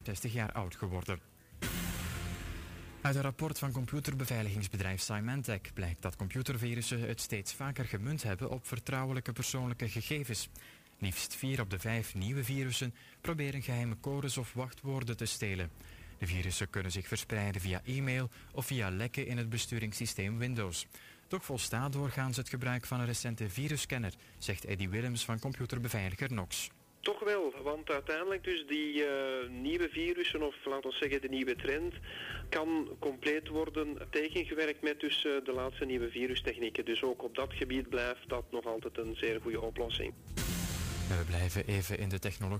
65 jaar oud geworden. Uit een rapport van computerbeveiligingsbedrijf Symantec blijkt dat computervirussen het steeds vaker gemunt hebben op vertrouwelijke persoonlijke gegevens. Liefst 4 op de 5 nieuwe virussen proberen geheime codes of wachtwoorden te stelen. De virussen kunnen zich verspreiden via e-mail of via lekken in het besturingssysteem Windows. Toch volstaat doorgaans het gebruik van een recente virusscanner, zegt Eddie Willems van computerbeveiliger Nox. Toch wel, want uiteindelijk dus die nieuwe virussen, of laten we zeggen de nieuwe trend, kan compleet worden tegengewerkt met dus de laatste nieuwe virustechnieken. Dus ook op dat gebied blijft dat nog altijd een zeer goede oplossing. We blijven even in de technologie.